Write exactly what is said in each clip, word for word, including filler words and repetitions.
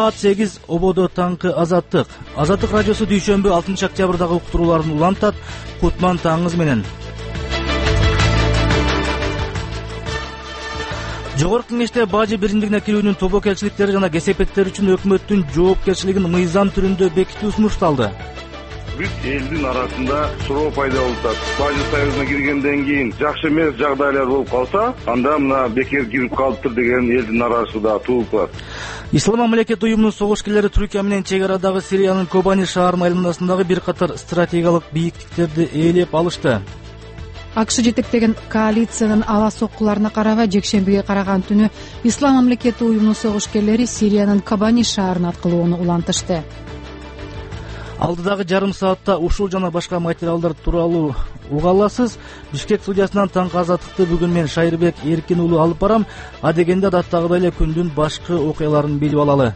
Саат сегиз ободо таңкы Азаттык. Азаттык радиосу дүйшөмбү алтынчы октябрдагы уктурууларын улантат. Кутман таңыңыз менен. Жогорку Кеңеште бажы биримдигине кирүүнүн тобокелчиликтери жана кесепеттер үчүн өкмөттүн жоопкерчилигин мыйзам түрүндө бекитүү сунушталды. Бүт элдин арасында суроо пайда болуп атат. Бажы союзуна киргенден кийин жакшы эмес жагдайлар болуп калса, анда мына бекер кирип калыптыр деген элдин нараазычылыгы туулуп калат. Ислам мамлекети уюмунун согушкерлери Түркия менен чек арадагы Сириянын Кобани шаарынын айланасындагы бир катар стратегиялык бийиктиктерди ээлеп алышты. АКШ жетектеген коалициянын аба соккуларына карабай жекшембиге караган түнү Ислам мамлекети уюмунун согушкерлери Сириянын Кобани шаарына аткылууну улантышты. Алдыдагы жарым саатта ушул жана башка материалдар тууралуу уга аласыз. Бишкек студиясынан таңкы азаттыкты бүгүн мен Шайырбек Эркин уулу алып барам. А дегенде адаттагыдай эле күндүн башкы окуяларын билип алалы.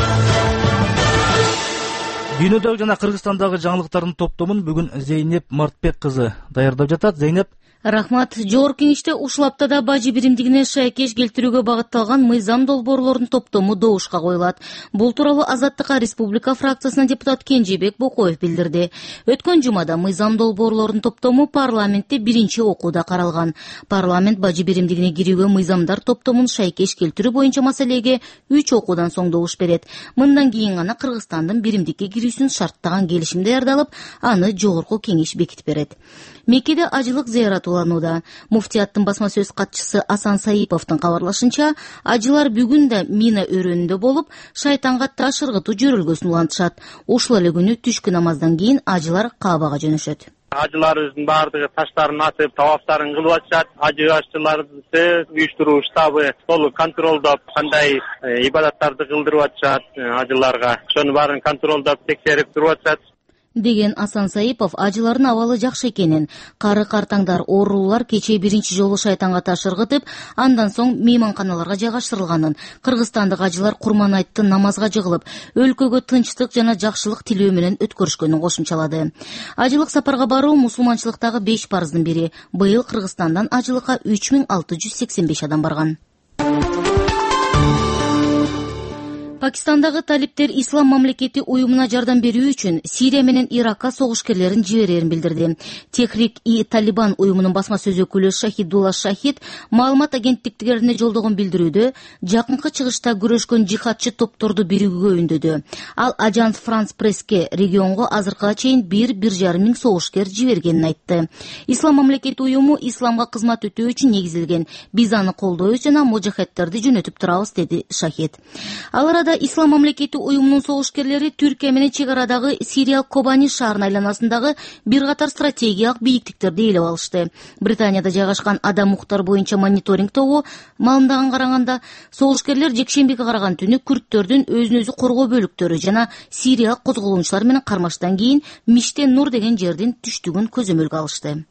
Дүйнөдөгү жана Кыргызстандагы жаңылыктардын топтомун бүгүн Зейнеп Мартбек кызы даярдап жатат. Зейнеп. Рахмат. Жогорку Кеңеште ушул аптада бажы биримдигине шайкеш келтирүүгө багытталган мыйзам долбоорлордун топтому добушка коюлат. Бул тууралуу Азаттыкка Республика фракциясынын депутат Кенжебек Бокоев билдирди. Өткөн жумада мыйзам долбоорлордун топтому парламентте биринчи окууда каралган. Парламент бажы биримдигине кирүүгө мыйзамдар топтомун шайкеш келтирүү боюнча маселеге үч окуудан соң добуш берет. Мындан кийин гана Кыргызстандын биримдикке кирүүсүн шарттаган келишим даярдалып, аны Жогорку Кеңеш бекитип берет. Меккеде ажылык зыярат уланууда. Муфтияттын басма сөз катчысы Асан Саиповдун кабарлашынча, ажылар бүгүн да Мина өрөөнүндө болуп, шайтанга таш ыргытуу жөрөлгөсүн улантышат. Ушул эле күнү түшкү намаздан кийин ажылар Каабага жөнөшөт. Ажыларыбыздын баардыгы таштарын атып, таваптарын кылып атышат. Ажы ашчыларды уюштуруу штабы толук контролдоп, кандай ибадаттарды кылдырып атышат ажыларга. Ошонун баарын контролдоп, текшерип туруп атышат. Деген Асан Саипов ажылардын абалы жакшы экенин, кары картаңдар, оорулуулар кечээ биринчи жолу шайтанга таш ыргытып, андан соң мейманканаларга жайгаштырылганын, кыргызстандык ажылар Курман айттын намазга жыгылып, өлкөгө тынчтык жана жакшылык тилөө менен өткөрүшкөнүн кошумчалады. Ажылык сапарга баруу мусулманчылыктагы беш парыздын бири. Быйыл Кыргызстандан ажылыкка үч миң алты жүз сексен беш адам барган. Пакистандагы талиптер Ислам мамлекети уюмуна жардам берүү үчүн Сирия менен Иракка согушкерлерин жиберерин билдирди. Техрик и Талибан уюмунун басма сөз өкүлү Шахидулла Шахид маалымат агенттиктерине жолдогон билдирүүдө жакынкы чыгышта күрөшкөн жихадчы топторду биригүүгө үндөдү. Ал Ажанс Франс Пресске регионго азыркыга чейин бир бир жарым миң согушкер жибергенин айтты. Ислам мамлекети уюму исламга кызмат өтөө үчүн негизилген. Биз аны колдойбуз жана мужахедтерди жөнөтүп турабыз, деди Шахид. Ал арада Ислам мамлекети уюмунун согушкерлери Түркия менен чек арадагы Сирия Кобани шаарынын айланасындагы бир катар стратегиялык бийиктиктерди ээлеп алышты. Британияда жайгашкан адам укуктары боюнча мониторинг тобу маалымдаган караганда, согушкерлер жекшембиге караган түнү күрттөрдүн өзүн өзү коргоо бөлүктөрү жана сириялык козголгунчулар менен кармаштан кийин Миштен Нур деген жердин түштүгүн көзөмөлгө алышты.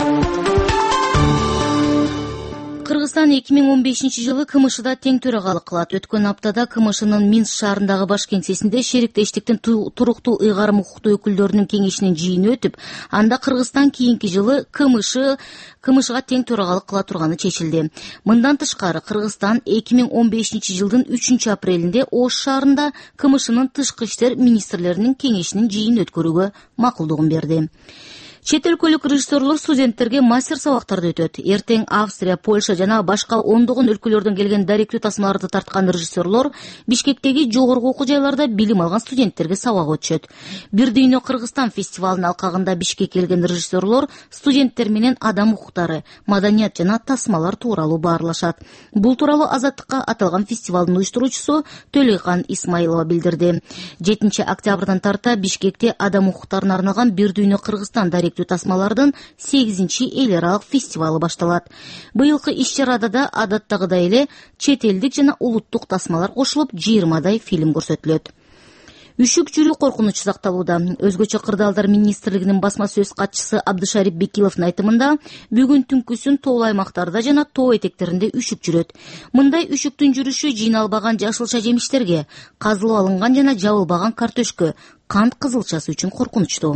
Кыргызстан эки миң он бешинчи жылы КМШда тең төрагалык кылат. Өткөн аптада КМШнын Минск шаарындагы баш кеңсесинде шериктештиктин туруктуу ыйгарым укуктуу өкүлдөрүнүн кеңешинин жыйыны өтүп, анда Кыргызстан кийинки жылы КМШ КМШга тең төрагалык кыла турганы чечилди. Мындан тышкары Кыргызстан эки миң он бешинчи жылдын үчүнчү апрелинде Ош шаарында КМШнын тышкы иштер министрлеринин кеңешинин жыйынын өткөрүүгө макулдугун берди. Чет өлкөлүк режиссерлор студенттерге мастер сабактарды өтөт. Эртең Австрия, Польша жана башка ондогон өлкөлөрдөн келген даректүү тасмаларды тарткан режиссерлор Бишкектеги жогорку окуу жайларда билим алган студенттерге сабак өтүшөт. Бир дүйнө Кыргызстан фестивалынын алкагында Бишкекке келген режиссерлор студенттер менен адам укуктары, маданият жана тасмалар тууралуу баарлашат. Бул тууралуу Азаттыкка аталган фестивалдын уюштуруучусу Төлөйкан Исмаилова билдирди. жетинчи октябрдан тарта Бишкекте адам укуктарына арналган Бир дүйнө Кыргызстан даректүү тасмалардын сегизинчи эл аралык фестивалы башталат. Быйылкы иш-чарада да адаттагыдай эле чет элдик жана улуттук тасмалар кошулуп, жыйырмадай фильм көрсөтүлөт. Үшүк жүрүү коркунучу сакталууда. Өзгөчө кырдаалдар министрлигинин басма сөз катчысы Абдышарип Бекиловдун айтымында, бүгүн түнкүсүн тоол аймактарда жана тоо этектеринде үшүк жүрөт. Мындай үшүктүн жүрүшү жыйналбаган жашылча жемиштерге, казылып алынган жана жабылбаган картөшкө, кант кызылчасы үчүн коркунучтуу.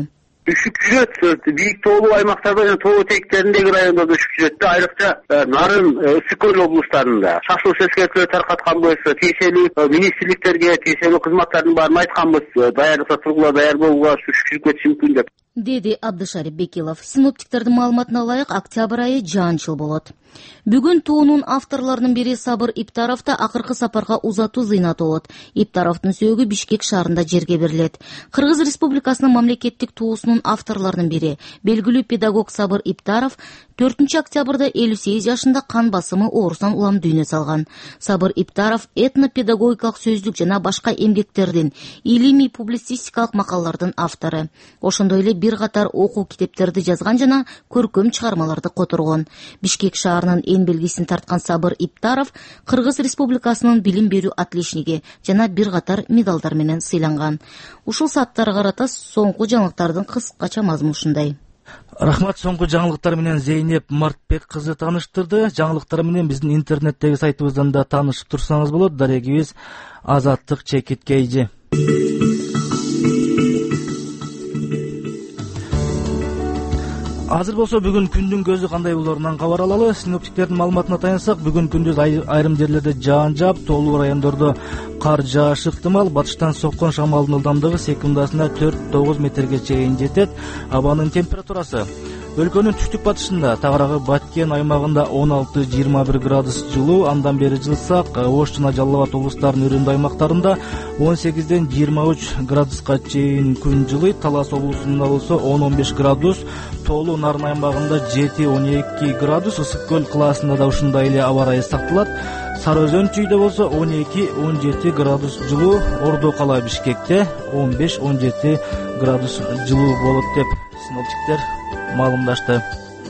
үшүк жүрөт. Бийик тоолуу аймактарда жана тоо этектериндеги райондордо үшүк жүрөт. Айрыкча Нарын, Ысык көл облустарында шашылыш эскертүүлөр таркатканбыз, тиешелүү министрликтерге, тиешелүү кызматтардын баарын айтканбыз. Даярдыкта тургула даяр болууга үшүк жүрүп кетиши мүмкүн деп, деди Абдышарип Бекилов. Синоптиктердин маалыматына ылайык, октябрь айы жаанчыл болот. Бүгүн туунун авторлорунун бири Сабыр Иптаровда акыркы сапарга узатуу зыйнаты болот. Иптаровдун сөөгү Бишкек шаарында жерге берилет. Кыргыз Республикасынын мамлекеттик туусунун авторлорунун бири, белгилүү педагог Сабыр Иптаров төртүнчү октябрда элүү сегиз жашында кан басымы оорусунан улам дүйнө салган. Сабыр Иптаров этно-педагогикалык сөздүк жана башка эмгектердин, илимий публицистикалык макалалардын автору. Ошондой эле бир катар окуу китептерди жазган жана көркөм чыгармаларды которгон. Бишкек шаарынын эң белгисин тарткан Сабыр Иптаров Кыргыз Республикасынын билим берүү отличниги жана бир катар медалдар менен сыйланган. Ушул сааттарга карата соңку жаңылыктардын кыскача мазмуну ушундай. Рахмат, соңку жаңылыктар менен Зейнеп Мартбек кызы тааныштырды. Жаңылыктар менен биздин интернеттеги сайтыбыздан да таанышып турсаңыз болот. Дарегибиз Азаттык Чекиткейжи. Азыр болсо бүгүн күндүн көзү кандай болорунан кабар алалы. Синоптиктердин маалыматына таянсак, бүгүн күндүз айрым жерлерде жаан жаап, тоолуу райондордо кар жаашы ыктымал. Батыштан соккон шамалдын ылдамдыгы секундасына төрт тогуз метрге чейин жетет. Абанын температурасы өлкөнүн түштүк батышында, тагыраагы Баткен аймагында он алты жыйырма бир градус жылуу, андан бери жылсак Ош жана Жалал Абад облустарынын өрүндүү аймактарында он сегизден жыйырма үч градуска чейин күн жылыйт. Талас облусунда болсо он он беш градус, тоолуу Нарын аймагында жети он эки градус, Ысык көл кылаасында да ушундай эле аба ырайы сакталат. Сары Өзөн чүйдө болсо он эки он жети градус жылуу, Ордо кала Бишкекте он беш он жети градус жылуу болот деп синоптиктер маалымдашты.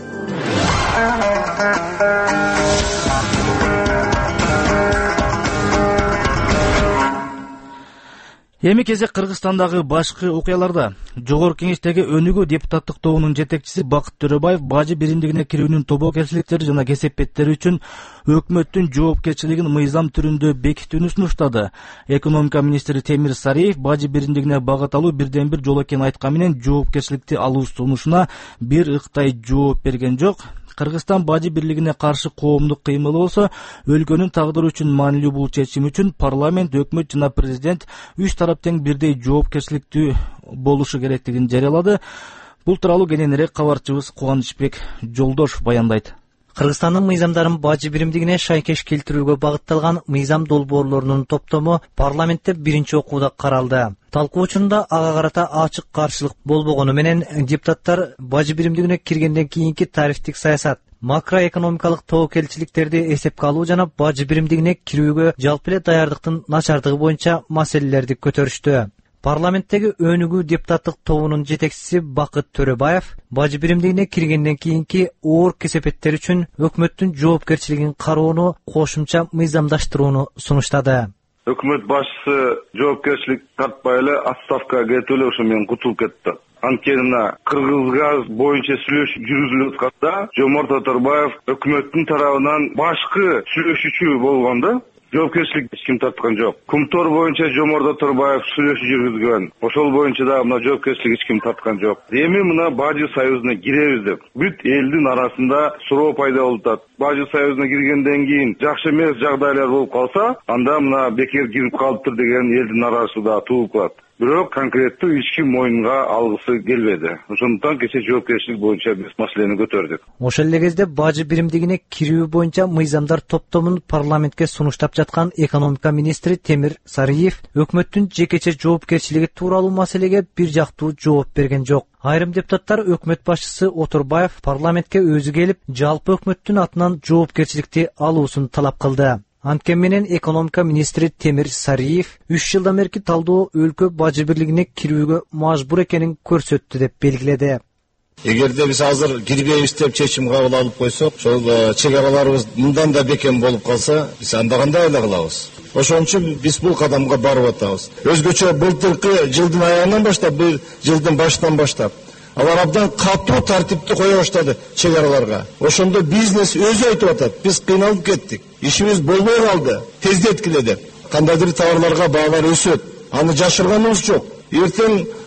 Эми кезек Кыргызстандагы башкы окуяларда. Жогорку Кеңештеги өнүгүү депутаттык тобунун жетекчиси Бакыт Төрөбаев бажы биримдигине кирүүнүн тобокелчиликтери жана кесепеттери үчүн өкмөттүн жоопкерчилигин мыйзам түрүндө бекитүүнү сунуштады. Экономика министри Темир Сариев бажы биримдигине багыт алуу бирден бир жол экенин айткан менен жоопкерчиликти алуу сунушуна бир ыктай жооп берген жок. Кыргызстан бажы бирлигине каршы коомдук кыймылы болсо, өлкөнүн тагдыры үчүн маанилүү бул чечим үчүн парламент, өкмөт жана президент үч тарап тең бирдей жоопкерчиликтүү болушу керектигин жарыялады. Бул тууралуу кененирээк кабарчыбыз Кубанычбек Жолдошов баяндайт. Кыргызстандын мыйзамдарын бажы биримдигине шайкеш келтирүүгө багытталган мыйзам долбоорлорунун топтому парламентте биринчи окууда каралды. Талкуу учурунда ага карата ачык каршылык болбогону менен депутаттар бажы биримдигине киргенден кийинки тарифтик саясат, макроэкономикалык тобокелчиликтерди эсепке алуу жана бажы биримдигине кирүүгө жалпы эле даярдыктын начардыгы боюнча маселелерди көтөрүштү. Парламенттеги өнүгүү депутаттык тобунун жетекчиси Бакыт Төрөбаев бажы биримдигине киргенден кийинки оор кесепеттер үчүн өкмөттүн жоопкерчилигин кароону кошумча мыйзамдаштырууну сунуштады. Өкмөт башчысы жоопкерчилик тартпай эле отставкага кетип эле ошо менен кутулуп кетти. Анткени Кыргызгаз боюнча сүйлөшүү жүргүзүлүп атканда Жомарт Оторбаев өкмөттүн тарабынан башкы сүйлөшүүчү болгондо жоопкерчилик эч ким тарткан жок. Кумтор боюнча Жомарт Оторбаев сүйлөшүү жүргүзгөн. Ошол боюнча да мына жоопкерчилик эч ким тарткан жок. Эми мына Бажы союзуна киребиз деп бүт элдин арасында суроо пайда болуп атат. Бажы союзуна киргенден кийин жакшы эмес жагдайлар болуп калса, анда мына бекер кирип калыптыр деген элдин арасында туулуп калат. Бирок конкреттүү эч ким мойнунга алгысы келбеди. Ошондуктан кечээ жоопкерчилик боюнча биз маселени көтөрдүк. Ошол эле кезде бажы биримдигине кирүү боюнча мыйзамдар топтомун парламентке сунуштап жаткан экономика министри Темир Сариев өкмөттүн жекече жоопкерчилиги тууралуу маселеге бир жактуу жооп берген жок. Айрым депутаттар өкмөт башчысы Оторбаев парламентке өзү келип, жалпы өкмөттүн атынан жоопкерчиликти алуусун талап кылды. Анткени менен экономика министри Темир Сариев үч жылдан берки талдоо өлкө бажы бирлигине кирүүгө мажбур экенин көрсөттү деп белгиледи. Эгерде биз азыр кирбейбиз деп чечим кабыл алып койсок, ошол чек араларыбыз мындан да бекем болуп калса, биз анда кандай эле кылабыз? Ошон үчүн биз бул кадамга барып атабыз. Өзгөчө былтыркы жылдын аягынан баштап, бул жылдын башынан баштап алар абдан катуу тартипти кое баштады чек араларга. Ошондо бизнес өзү айтып атат, биз кыйналып кеттик, ишибиз болбой калды, тездеткиле деп. Кандайдыр товарларга баалар өсөт, аны жашырганыбыз жок. Эртең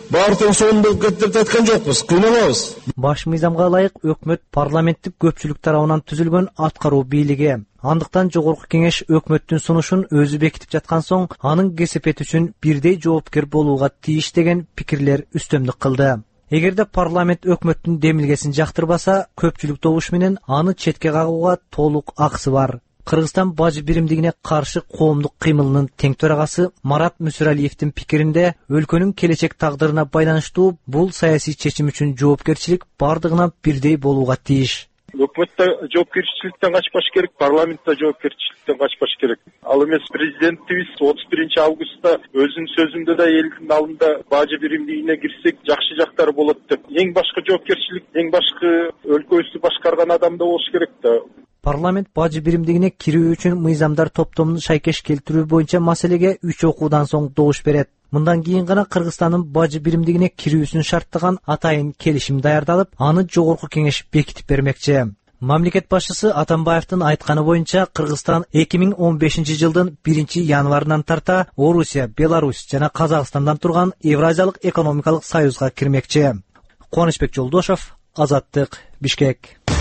баары тең сонун болуп кетти деп айткан жокпуз, кыйналабыз. Баш мыйзамга ылайык өкмөт парламенттик көпчүлүк тарабынан түзүлгөн аткаруу бийлиги. Андыктан жогорку кеңеш өкмөттүн сунушун өзү бекитип жаткан соң, анын кесепети үчүн бирдей жоопкер болууга тийиш деген пикирлер үстөмдүк кылды. Эгерде парламент өкмөттүн демилгесин жактырбаса, көпчүлүк добуш менен аны четке кагууга толук акысы бар. Кыргызстан бажы биримдигине каршы коомдук кыймылынын тең төрагасы Марат Мүсүралиевдин пикиринде, өлкөнүн келечек тагдырына байланыштуу бул саясий чечим үчүн жоопкерчилик бардыгына бирдей болууга тийиш. Өкмөт да жоопкерчиликтен качпаш керек, парламент да жоопкерчиликтен качпаш керек. Ал эмес президентибиз отуз биринчи августта өзүнүн сөзүндө да элдин алдында бажы биримдигине кирсек жакшы жактары болот деп. Эң башкы жоопкерчилик, эң башкы өлкөбүздү башкарган адамда болуш керек да. Парламент бажы биримдигине кирүү үчүн мыйзамдар топтомун шайкеш келтирүү боюнча маселеге үч окуудан соң добуш берет. Мындан кийин гана Кыргызстандын бажы биримдигине кирүүсүн шарттаган атайын келишим даярдалып, аны жогорку кеңеш бекитип бермекчи. Мамлекет башчысы Атамбаевдин айтканы боюнча, Кыргызстан эки миң он бешинчи жылдын биринчи январынан тарта Орусия, Беларусь жана Казакстандан турган Евразиялык экономикалык союзга кирмекчи. Кубанычбек Жолдошов, Азаттык, Бишкек.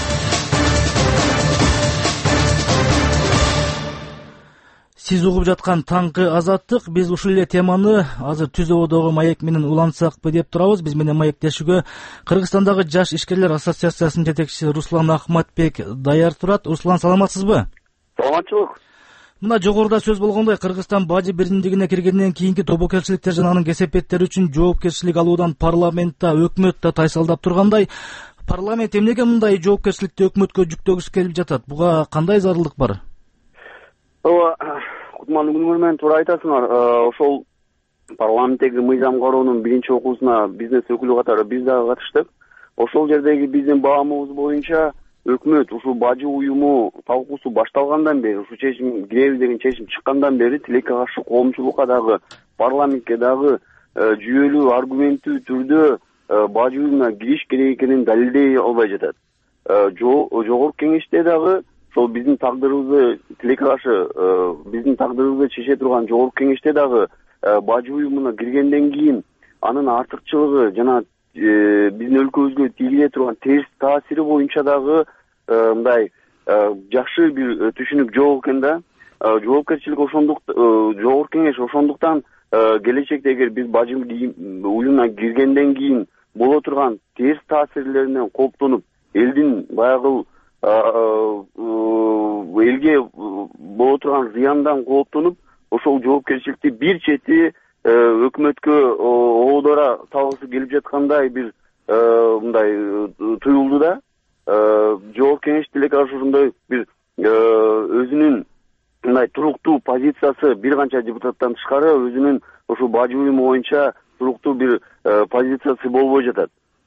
Сиз угуп жаткан таңкы Азаттык. Биз ушул эле теманы азыр Түз ободогу маек менен улантсакпы деп турабыз. Биз менен маектешүүгө Кыргызстандагы жаш ишкерлер ассоциациясынын жетекчиси Руслан Ахматбек даяр турат. Руслан, саламатсызбы? Саламатчылык. Мына жогоруда сөз болгондой, Кыргызстан бажы биримдигине киргенден кийинки тобокелчиликтер жана анын кесепеттери үчүн жоопкерчилик алуудан парламентта, өкмөт да тайсалдап тургандай, парламент эмнеге мындай жоопкерчиликти өкмөткө жүктөгүсү келип жатат? Буга кандай зарылдык бар? Ооба, кутмандуу күнүңөр менен туура айтасыңар. Ошол парламенттеги мыйзам кароонун биринчи окуусуна бизнес өкүлү катары биз дагы катыштык. Ошол жердеги биздин баамыбыз боюнча өкмөт ушул бажы уюму талкуусу башталгандан бери, ушул чечим киребиз деген чечим чыккандан бери тилекке каршы коомчулукка дагы, парламентке дагы жүйөлүү, аргументтүү түрдө бажы уюмуна кириш керек экенин далилдей албай жатат. Жогорку кеңеште дагы ошол биздин тагдырыбызды тилекке каршы биздин тагдырыбызды чече турган жогорку кеңеште дагы бажы уюмуна киргенден кийин анын артыкчылыгы жана биздин өлкөбүзгө тийгизе турган терс таасири боюнча дагы мындай жакшы бир түшүнүк жок экен да. Жоопкерчилик ошондуктан жогорку кеңеш ошондуктан келечекте эгер биз бажы уюмуна киргенден кийин боло турган терс таасирлеринен кооптонуп, элдин баягы элге боло турган зыяндан кооптонуп, ошол жоопкерчиликти бир чети өкмөткө оодора салгысы келип жаткандай бир мындай туюлду да. Жогорку кеңеш тилекке каршы ошондой бир өзүнүн мындай туруктуу позициясы бир канча депутаттан тышкары өзүнүн ошол бажы уюму боюнча туруктуу бир позициясы болбой жатат.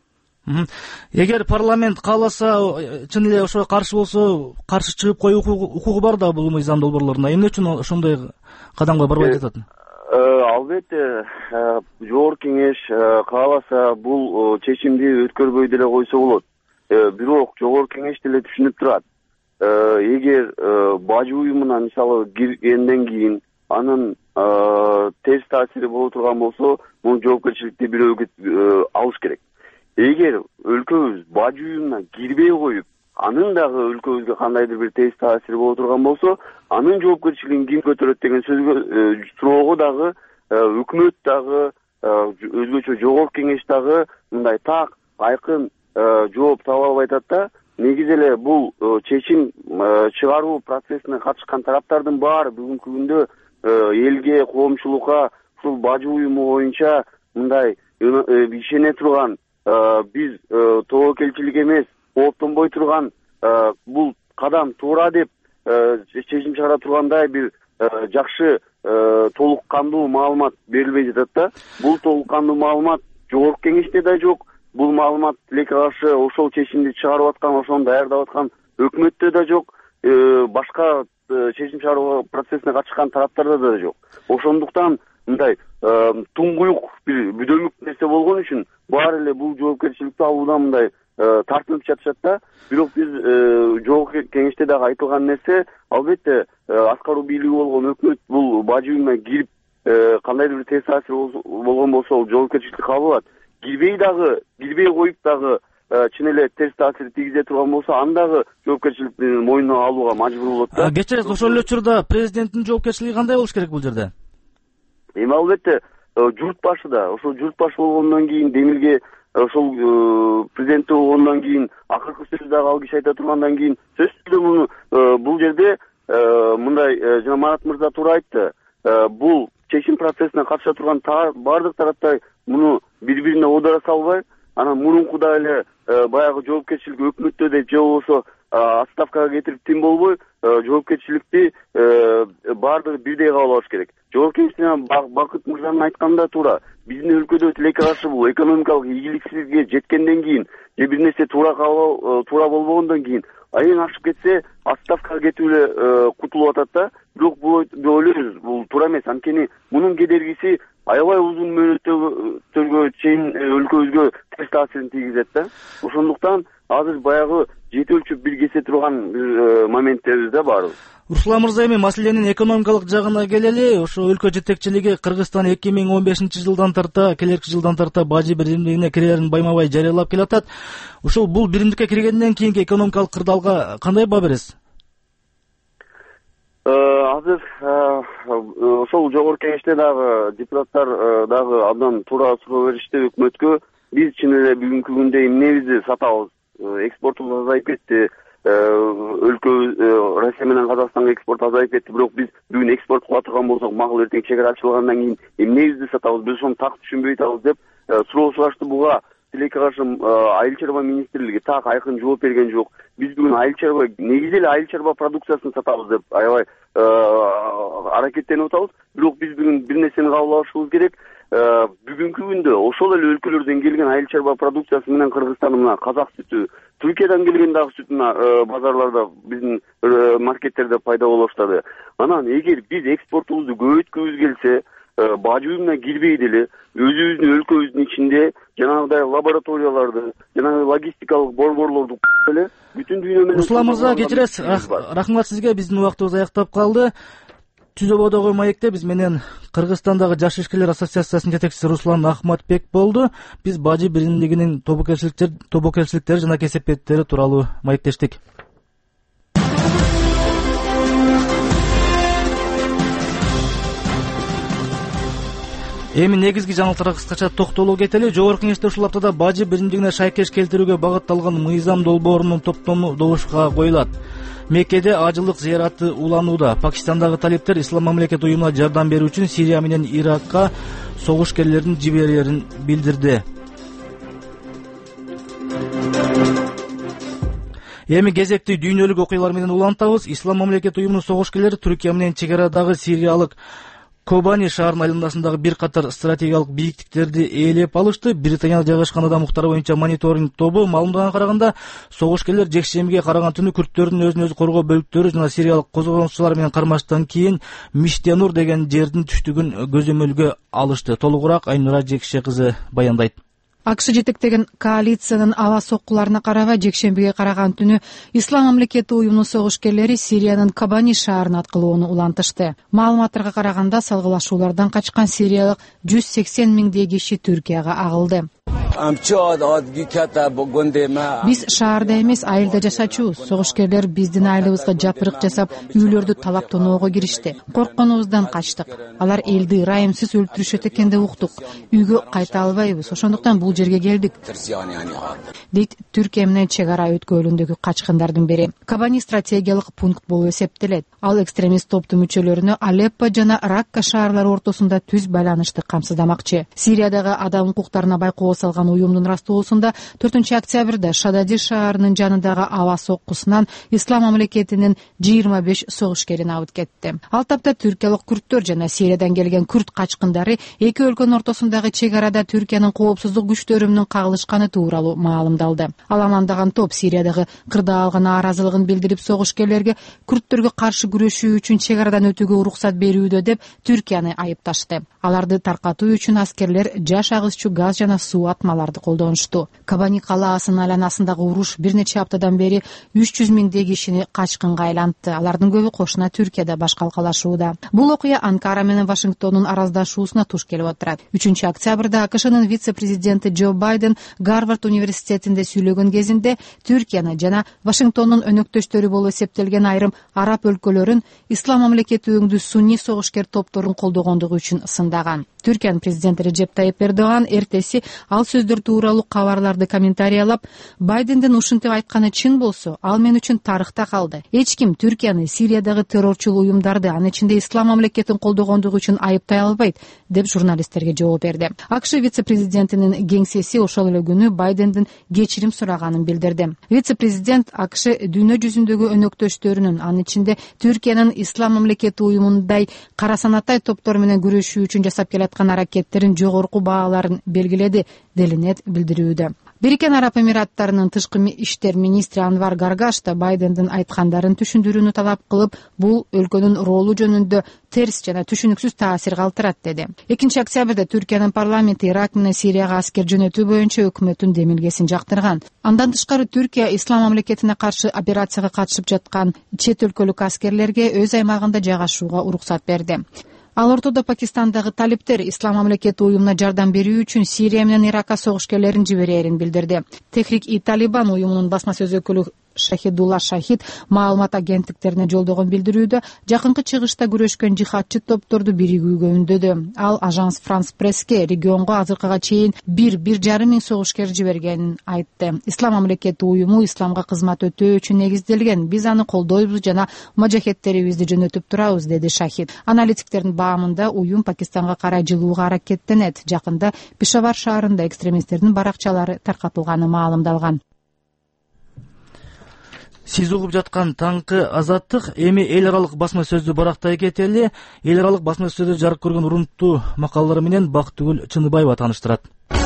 Эгер парламент кааласа, чын эле ошого каршы болсо, каршы чыгып коюу укугу бар да бул мыйзам долбоорлоруна. Эмне үчүн ошондой кадамга барбай жатат? Албетте, жогорку кеңеш кааласа бул чечимди өткөрбөй деле койсо болот. Бирок жогорку кеңеш деле түшүнүп турат. Эгер бажы уюмуна мисалы киргенден кийин анын терс таасири боло турган болсо, муну жоопкерчиликти бирөө алыш керек. Эгер өлкөбүз бажы уюмуна кирбей коюп, анын дагы өлкөбүзгө кандайдыр бир терс таасири боло турган болсо, анын жоопкерчилигин ким көтөрөт деген сөзгө суроого дагы өкмөт дагы өзгөчө жогорку кеңеш дагы мындай так, айкын жооп таба албай атат да. Негизи эле бул чечим чыгаруу процессине катышкан тараптардын баары бүгүнкү күндө элге, коомчулукка ушул бажы уюму боюнча мындай ишене турган, биз тобокелчилик эмес, кооптонбой турган, бул кадам туура деп чечим чыгара тургандай бир жакшы толук кандуу маалымат берилбей жатат да. Бул толук кандуу маалымат жогорку кеңеште да жок. Бул маалымат тилекке каршы ошол чечимди чыгарып аткан, ошону даярдап аткан өкмөттө да жок, башка чечим чыгаруу процессине катышкан тараптарда да жок. Ошондуктан мындай туңгуюк бир бүдөмүк нерсе болгон үчүн баары эле бул жоопкерчиликти алуудан мындай тартынып жатышат да. Бирок биз жогорку кеңеште дагы айтылган нерсе, албетте аскаруу бийлиги болгон өкмөт бул бажы уюмуна кирип кандайдыр бир терс таасир болгон болсо ал жоопкерчиликти кабыл алат. Кирбей дагы кирбей коюп дагы чын эле терс таасир тийгизе турган болсо андагы жоопкерчиликти мойнуна алууга мажбур болот да. Кечиресиз, ошол эле учурда президенттин жоопкерчилиги кандай болуш керек бул жерде? Эми албетте журт башы да, ошол журт башы болгондон кийин Демилге ошол президент болгондон кийин акыркы сөз дагы ал киши айта тургандан кийин сөзсүз түрдө муну бул жерде мындай жана Марат мырза туура айтты. Бул чечим процессине катыша турган баардык тараптар муну бири бирине оодара салбай, анан мурункудай эле баягы жоопкерчилик өкмөттө деп же болбосо отставкага кетирип тим болбой, жоопкерчиликти баардыгы бирдей кабыл алыш керек. Жоопкерчилик Бакыт мырзанын айтканында туура. Биздин өлкөдө тилекке каршы бул экономикалык ийгиликсиздикке жеткенден кийин же бир нерсе туура туура болбогондон кийин айын ашып кетсе отставкага кетип эле кутулуп атат да. Бирок бул ойлойбуз, бул туура эмес. Анткени мунун кедергиси аябай узун мөөнөттөргө чейин өлкөбүзгө терс таасирин тийгизет да. Ошондуктан азыр баягы жети өлчөп бир кесе турган бир моменттерибиз да баарыбыз. Руслан мырза, эми маселенин экономикалык жагына келели. Ошо өлкө жетекчилиги Кыргызстан эки миң он бешинчи жылдан тарта, келерки жылдан тарта бажы биримдигине кирерин байма-бай жарыялап келатат. Ошол бул биримдикке киргенден кийинки экономикалык кырдаалга кандай баа бересиз? Азыр ошол жогорку кеңеште дагы депутаттар дагы абдан туура суроо беришти өкмөткө. Биз чын эле бүгүнкү күндө эмнебизди сатабыз? Экспортубуз азайып кетти. Өлкө Россия менен Казакстанга экспорт азайып кетти. Бирок биз бүгүн экспорт кыла турган болсок, макул эртең чек ара ачылгандан кийин эмнебизди сатабыз? Биз ошону так түшүнбөй атабыз деп суроо сурашты. Буга тилекке каршы айыл чарба министрлиги так айкын жооп берген жок. Биз бүгүн айыл чарба, негизи эле айыл чарба продукциясын сатабыз деп аябай аракеттенип атабыз. Бирок биз бүгүн бир нерсени кабыл алышыбыз керек. Бүгүнкү күндө ошол эле өлкөлөрдөн келген айыл чарба продукциясы менен Кыргызстан мына казак сүтү, Түркиядан келген дагы сүт мына базарларда, биздин маркеттерде пайда боло баштады. Анан эгер биз экспортубузду көбөйткүбүз келсе, бажы уюмуна кирбей деле өзүбүздүн өлкөбүздүн ичинде жанагыдай лабораторияларды, жанагы логистикалык борборлорду эле бүтүн дүйнө менен. Руслан мырза, кечиресиз, рахмат сизге. Биздин убактыбыз аяктап калды. Түзөбөдөгү маекте биз менен Кыргызстандагы жаш ишкерлер ассоциациясынын жетекчиси Руслан Ахматбек болду. Биз бажы биримдигинин тобокелчиликтери жана кесепеттери тууралуу маектештик. Эми негизги жаңылыктарга кыскача токтолуу кетели. Жогорку кеңеште ушул аптада бажы биримдигине шайкеш келтирүүгө багытталган мыйзам долбоорунун топтому добушка коюлат. Меккеде ажылык зыяраты уланууда. Пакистандагы талиптер Ислам мамлекет уюмуна жардам берүү үчүн Сирия менен Иракка согушкерлерин жиберерин билдирди. Эми кезектүү дүйнөлүк окуялар менен улантабыз. Ислам мамлекет уюмунун согушкерлери Түркия менен чек арадагы сириялык Кобани шаарынын айланасындагы бир катар стратегиялык бийиктиктерди ээлеп алышты. Британияда жайгашкан Адамуктар боюнча мониторинг тобу маалымдаганга караганда, согушкерлер жекшембиге караган түнү күрттөрдүн өзүн өзү коргоо бөлүктөрү жана сириялык козгоончулар менен кармаштан кийин Миштенур деген жердин түштүгүн көзөмөлгө алышты. Толугураак Айнура Жекше кызы баяндайт. АКШ жетектеген коалициянын аба соккуларына карабай жекшембиге караган түнү Ислам мамлекети уюмунун согушкерлери Сириянын Кобани шаарына аткылоону улантышты. Маалыматтарга караганда салгылашуулардан качкан сириялык жүз сексен миңдей киши Түркияга агылды. Биз шаарда эмес, айылда жашачубуз. Согушкерлер биздин айылыбызга жапырык жасап, үйлөрдү талап тоноого киришти. Коркконубуздан качтык. Алар элди ырайымсыз өлтүрүшөт экен деп уктук. Үйгө кайта албайбыз. Ошондуктан бул жерге келдик, дейт Түркия менен чек ара өткөлүндөгү качкындардын бири. Кобани стратегиялык пункт болуп эсептелет. Ал экстремист топтун мүчөлөрүнө Алеппо жана Ракка шаарлары ортосунда түз байланышты камсыздамакчы. Сириядагы адам укуктарына байкоо салган уюмдун растоосунда төртүнчү октябрда Шадади шаарынын жанындагы аба соккусунан Ислам мамлекетинин жыйырма беш согушкерин абыт кетти. Ал тапта түркиялык күрттөр жана Сириядан келген күрт качкындары эки өлкөнүн ортосундагы чек арада Түркиянын коопсуздук күчтөрүнүн кагылышканы тууралуу маалымдалды. Ал амандаган топ Сириядагы кырдаалга нааразылыгын билдирип, согушкерлерге күрттөргө каршы күрөшүү үчүн чек арадан өтүүгө уруксат берүүдө деп Түркияны айыпташты. Аларды таркатуу үчүн аскерлер жаш агызчу газ жана суу атмаларын аларды колдонушту. Кабани калаасынын айланасындагы уруш бир нече аптадан бери үч жүз миңдей кишини качкынга айлантты. Алардын көбү кошуна Түркияда баш калкалашууда. Бул окуя Анкара менен Вашингтондун араздашуусуна туш келип отурат. үчүнчү октябрда АКШнын вице-президенти Джо Байден Гарвард университетинде сүйлөгөн кезинде Түркияны жана Вашингтондун өнөктөштөрү болуп эсептелген айрым араб өлкөлөрүн ислам мамлекети өңдүү сунний согушкер топторун колдогондугу үчүн сындаган. Түркиянын президенти Реджеп Тайип Эрдоган эртеси ал сөздөр тууралуу кабарларды комментариялап, Байдендин ушинтип айтканы чын болсо, ал мен үчүн тарыхта калды. Эч ким Түркияны Сириядагы террорчул уюмдарды, анын ичинде ислам мамлекетин колдогондугу үчүн айыптай албайт, деп журналисттерге жооп берди. АКШ вице-президентинин кеңсеси ошол эле күнү Байдендин кечирим сураганын билдирди. Вице-президент АКШ дүйнө жүзүндөгү өнөктөштөрүнүн, анын ичинде Түркиянын ислам мамлекети уюмундай кара санатай топтор менен күрөшүү үчүн жасап келаткан аракеттерин жогорку бааларын белгиледи, делинет билдирүүдө. Бириккен Араб Эмираттарынын тышкы иштер министри Анвар Гаргаш да Байдендин айткандарын түшүндүрүүнү талап кылып, бул өлкөнүн ролу жөнүндө терс жана түшүнүксүз таасир калтырат, деди. экинчи октябрда Түркиянын парламенти Ирак менен Сирияга аскер жөнөтүү боюнча өкмөттүн демилгесин жактырган. Андан тышкары Түркия ислам мамлекетине каршы операцияга катышып жаткан чет өлкөлүк аскерлерге өз аймагында жайгашууга уруксат берди. Ал ортодо Пакистандагы талиптер ислам мамлекети уюмуна жардам берүү үчүн Сирия менен Иракка согушкерлерин жиберерин билдирди. Техрик-и-Талибан уюмунун басма сөз өкүлү Шахидулла Шахид маалымат агенттиктерине жолдогон билдирүүдө жакынкы чыгышта күрөшкөн жихадчы топторду биригүүгө үндөдү. Ал Ажанс Франс Пресске регионго азыркыга чейин бир бир жарым миң согушкер жибергенин айтты. Ислам мамлекети уюму исламга кызмат өтөө үчүн негизделген. Биз аны колдойбуз жана мажахеттерибизди жөнөтүп турабыз, деди Шахид. Аналитиктердин баамында уюм Пакистанга карай жылууга аракеттенет. Жакында Пешавар шаарында экстремисттердин баракчалары таркатылганы маалымдалган. Сиз угуп жаткан таңкы Азаттык. Эми эл аралык басма сөздү барактай кетели. Эл аралык басма сөздү жарык көргөн урунттуу макалалары менен Бактыгүл Чыныбаева тааныштырат.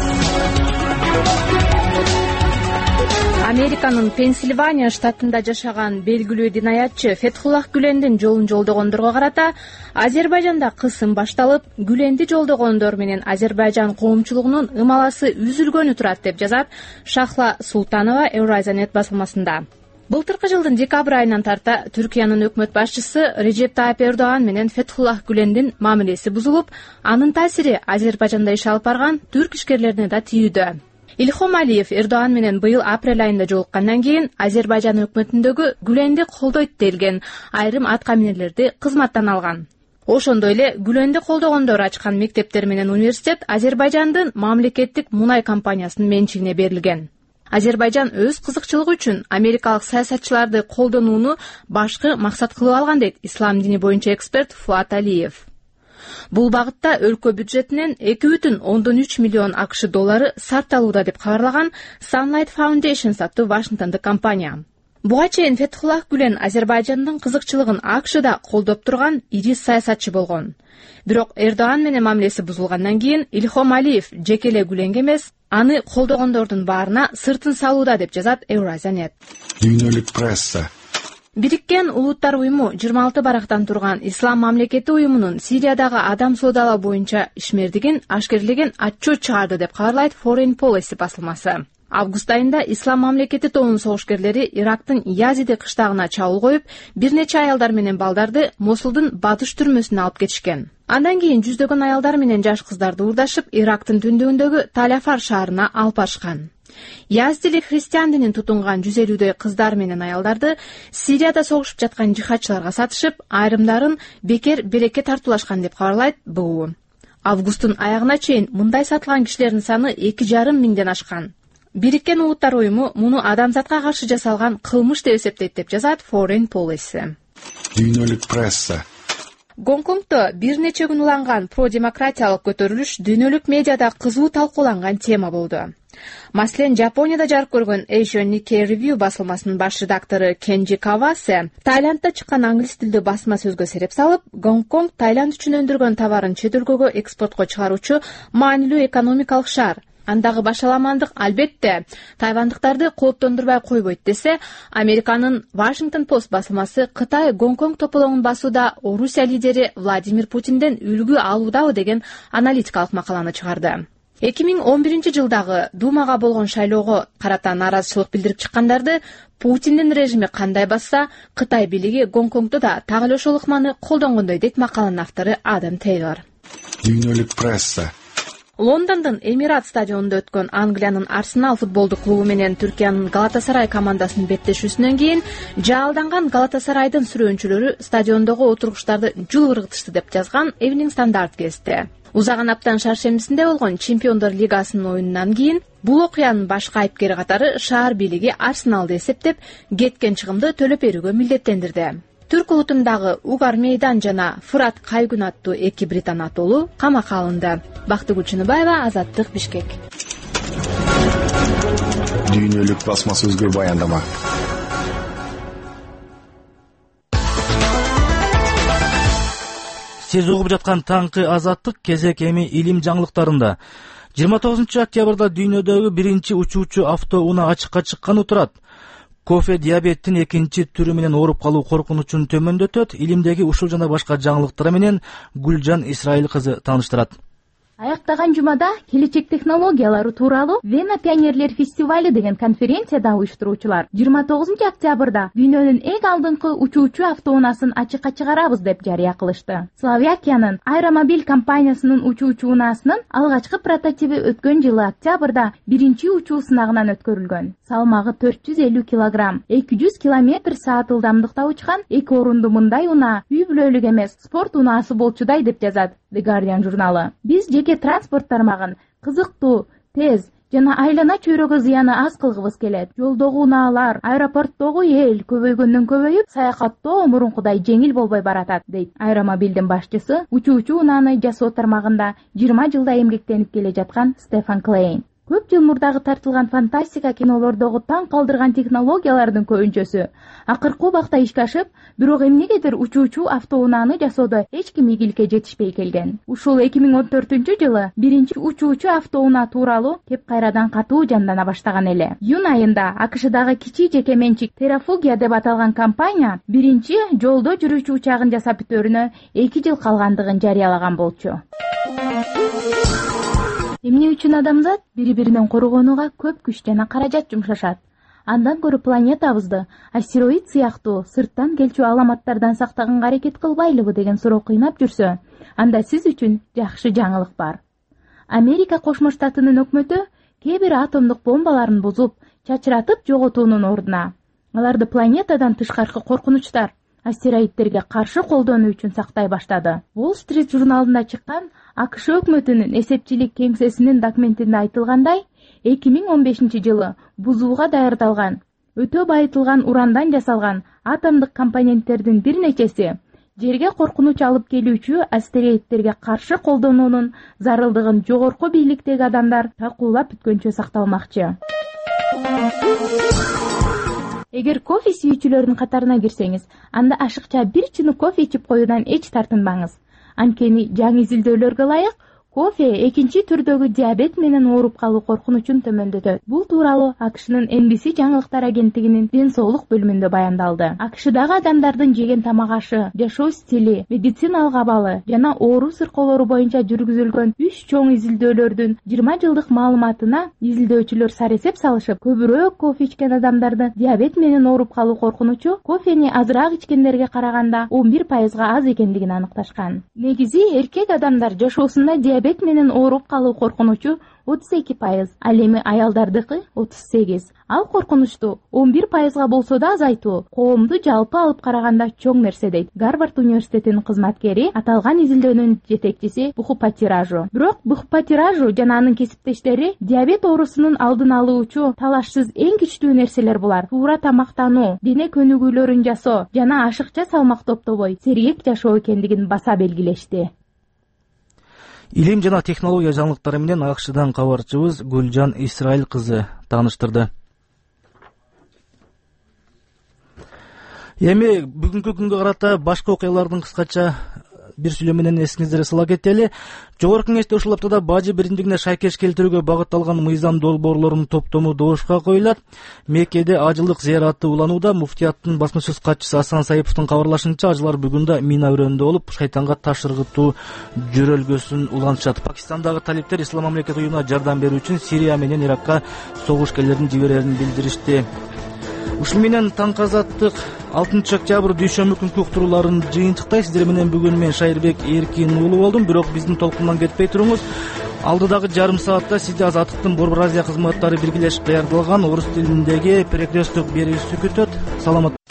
Американын Пенсильвания штатында жашаган белгилүү динаятчы Фетхуллах Гүлендин жолун жолдогондорго карата Азербайжанда кысым башталып, Гүленди жолдогондор менен Азербайжан коомчулугунун ымаласы үзүлгөнү турат, деп жазат Шахла Султанова Евразиянет басылмасында. Былтыркы жылдын декабрь айынан тарта Түркиянын өкмөт башчысы Реджеп Тайип Эрдоган менен Фетхуллах Гүлендин мамилеси бузулуп, анын таасири Азербайжанда иш алып барган түрк ишкерлерине да тийүүдө. Ильхом Алиев Эрдоган менен быйыл апрель айында жолуккандан кийин Азербайжан өкмөтүндөгү Гүленди колдойт делген айрым аткаминерлерди кызматтан алган. Ошондой эле Гүленди колдогондор ачкан мектептер менен университет Азербайжандын мамлекеттик мунай компаниясынын менчигине берилген. Азербайжан өз кызыкчылыгы үчүн америкалык саясатчыларды колдонууну башкы максат кылып алган, дейт ислам дини боюнча эксперт Фуат Алиев. Бул багытта өлкө бюджетинен эки бүтүн ондон үч миллион АКШ доллары сарпталууда, деп кабарлаган Sunlight Foundation аттуу Вашингтондук компания. Буга чейин Фетхуллах Гүлен Азербайжандын кызыкчылыгын АКШда колдоп турган ири саясатчы болгон. Бирок Эрдоган менен мамилеси бузулгандан кийин Ильхом Алиев жеке эле Гүленге эмес, аны колдогондордун баарына сыртын салууда, деп жазат Евразиянет. Дүйнөлүк пресса. Бириккен Улуттар уюму жыйырма алты барактан турган Ислам мамлекети уюмунун Сириядагы адам соодалоо боюнча ишмердигин ашкерлеген отчет чыгарды, деп кабарлайт Foreign Policy басылмасы. Август айында Ислам мамлекети тобунун согушкерлери Ирактын Язиди кыштагына чабуул коюп, бир нече аялдар менен балдарды Мосулдун батыш түрмөсүнө алып кетишкен. Андан кийин жүздөгөн аялдар менен жаш кыздарды уурдашып, Ирактын түндүгүндөгү Таляфар шаарына алып барышкан. Яздилик христиан динин тутунган жүз элүүдөй кыздар менен аялдарды Сирияда согушуп жаткан жихадчыларга сатышып, айрымдарын бекер берекке тартуулашкан, деп кабарлайт Б У. Августтун аягына чейин мындай сатылган кишилердин саны эки жарым миңден ашкан. Бириккен Улуттар уюму муну адамзатка каршы жасалган кылмыш деп эсептейт, деп жазат Foreign Policy. Дүйнөлүк пресса. Гонконгдо бир нече күн уланган продемократиялык көтөрүлүш дүйнөлүк медиада кызуу талкууланган тема болду. Маселен, Жапонияда жарык көргөн Asian Nikkei Review басылмасынын баш редактору Кенджи Кавасе Таиландда чыккан англис тилдүү басма сөзгө сереп салып, Гонконг Таиланд үчүн өндүргөн товарын чет өлкөгө экспортко чыгаруучу маанилүү экономикалык шаар. Андагы башаламандык албетте тайвандыктарды кооптондурбай койбойт десе, Американын Washington Post басылмасы Кытай Гонконг тополоңун басууда Орусия лидери Владимир Путинден үлгү алуудабы деген аналитикалык макаланы чыгарды. эки миң он биринчи жылдагы Думага болгон шайлоого карата нааразычылык билдирип чыккандарды Путиндин режими кандай басса, Кытай бийлиги Гонконгдо да так эле ошол ыкманы колдонгондой, дейт макаланын автору Адам Тейлор. Дүйнөлүк пресса. Лондондун Эмират стадионунда өткөн Англиянын Арсенал футболдук клубу менен Түркиянын Галатасарай командасынын беттешүүсүнөн кийин жаалданган Галатасарайдын сүрөөнчүлөрү стадиондогу отургучтарды жулуп ыргытышты деп жазган Evening Standard гезити. Узаган аптанын шаршембисинде болгон Чемпиондор лигасынын оюнунан кийин бул окуянын башкы айыпкери катары шаар бийлиги Арсеналды эсептеп, кеткен чыгымды төлөп берүүгө милдеттендирди. Түрк улутундагы Угар Мейдан жана Фырат Кайгүн аттуу эки британ атолу камакка алынды. Бактыгүл Чыныбаева, Азаттык, Бишкек. Дүйнөлүк басма сөзгө баяндама. Сиз угуп жаткан таңкы Азаттык кезек эми илим жаңылыктарында. жыйырма тогузунчу октябрда дүйнөдөгү биринчи учуучу автоунаа ачыкка чыкканы турат. Кофе диабеттин экинчи түрү менен ооруп калуу коркунучун төмөндөтөт. Илимдеги ушул жана башка жаңылыктар менен Гүлжан Исраил кызы тааныштырат. Аяктаган жумада келечек технологиялары тууралуу Вена пионерлер фестивали деген конференцияда уюштуруучулар жыйырма тогузунчу октябрда дүйнөнүн эң алдыңкы учуучу автоунаасын ачыкка чыгарабыз деп жарыя кылышты. Словакиянын Аэромобиль компаниясынын учуучу унаасынын алгачкы прототиби өткөн жылы октябрда биринчи учуу сынагынан өткөрүлгөн. Салмагы төрт жүз элүү килограмм, эки жүз километр саат ылдамдыкта учкан эки орунду мындай унаа үй бүлөлүк эмес, спорт унаасы болчудай деп жазат The Guardian журналы. Биз жеке транспорт тармагын кызыктуу, тез жана айлана чөйрөгө зыяны аз кылгыбыз келет. Жолдогу унаалар, аэропорттогу эл көбөйгөндөн көбөйүп, саякаттоо мурункудай жеңил болбой баратат, дейт Аэромобилдин башчысы, учуучу унааны жасоо тармагында жыйырма жылда эмгектенип келе жаткан Стефан Клейн. Көп жыл мурдагы тартылган фантастика кинолордогу таң калдырган технологиялардын көбүнчөсү акыркы убакта ишке ашып, бирок эмнегедир учуучу автоунааны жасоодо эч ким ийгиликке жетишпей келген. Ушул эки миң он төртүнчү жылы биринчи учуучу автоунаа тууралуу кеп кайрадан катуу жандана баштаган эле. Июнь айында АКШдагы кичи жеке менчик Terrafugia деп аталган компания биринчи жолдо жүрүүчү учагын жасап бүтөөрүнө эки жыл калгандыгын жарыялаган болчу. Эмне үчүн адамзат бири-биринен коргонууга көп күч жана каражат жумшашат? Андан көрө планетабызды астероид сыяктуу сырттан келчү аламаттардан сактаганга аракет кылбайлыбы деген суроо кыйнап жүрсө, анда сиз үчүн жакшы жаңылык бар. Америка Кошмо Штатынын өкмөтү кээ бир атомдук бомбаларын бузуп, чачыратып жоготуунун ордуна аларды планетадан тышкаркы коркунучтар, астероидтерге каршы колдонуу үчүн сактай баштады. Wall Street журналында чыккан АКШ өкмөтүнүн эсепчилик кеңсесинин документинде айтылгандай, эки миң он бешинчи жылы бузууга даярдалган, өтө байытылган урандан жасалган атомдук компоненттердин бир нечеси жерге коркунуч алып келүүчү астероидтерге каршы колдонуунун зарылдыгын жогорку бийликтеги адамдар такуулап бүткөнчө сакталмакчы. Эгер кофе сүйүүчүлөрдүн катарына кирсеңиз, анда ашыкча бир чыны кофе ичип коюудан эч тартынбаңыз. Анткени жаңы изилдөөлөргө ылайык, кофе экинчи түрдөгү диабет менен ооруп калуу коркунучун төмөндөтөт. Бул тууралуу АКШнын Эн Би Си жаңылыктар агенттигинин ден соолук бөлүмүндө баяндалды. АКШдагы адамдардын жеген тамак ашы, жашоо стили, медициналык абалы жана оору сыркоолору боюнча жүргүзүлгөн үч чоң изилдөөлөрдүн жыйырма жылдык маалыматына изилдөөчүлөр саресеп салышып, көбүрөөк кофе ичкен адамдардын диабет менен ооруп калуу коркунучу кофени азыраак ичкендерге караганда он бир пайызга аз экендигин аныкташкан. Негизи эркек адамдар жашоосунда диабет менен ооруп калуу коркунучу отуз эки пайыз, ал эми аялдардыкы отуз сегиз. Ал коркунучту он бир пайызга болсо да азайтуу коомду жалпы алып караганда чоң нерсе, дейт Гарвард университетинин кызматкери, аталган изилдөөнүн жетекчиси Бухупатиражу. Бирок Бухупатиражу жана анын кесиптештери диабет оорусунун алдын алуучу талашсыз эң күчтүү нерселер булар: туура тамактануу, дене көнүгүүлөрүн жасоо жана ашыкча салмак топтобой сергек жашоо экендигин баса белгилешти. Илим жана технология жаңылыктары менен АКШдан кабарчыбыз Гүлжан Исраил кызы тааныштырды. Эми бүгүнкү күнгө карата башка окуялардын кыскача бир сүйлөм менен эсиңиздерге сала кетели. Жогорку кеңеште ушул аптада бажы биримдигине шайкеш келтирүүгө багытталган мыйзам долбоорлорунун топтому добушка коюлат. Меккеде ажылык зыяраты уланууда. Муфтияттын басмачы катчысы Асан Саиповдун кабарлашынча, ажылар бүгүн да Мина өрөөнүндө болуп, шайтанга таш ыргытуу жөрөлгөсүн улантышат. Пакистандагы талиптер Ислам мамлекет уюмуна жардам берүү үчүн Сирия менен Иракка согушкерлерин жиберерин билдиришти. Ушул менен таңкы азаттык алтынчы октябрь дүйшөмбү күнкү уктурууларын жыйынтыктай. Сиздер менен бүгүн мен Шайырбек Эркин уулу болдум. Бирок биздин толкундан кетпей туруңуз. Алдыдагы жарым саатта сизди Азаттыктын Борбор Азия кызматтары биргелешип даярдалган орус тилиндеги перекресток берүүсү күтөт. Саламат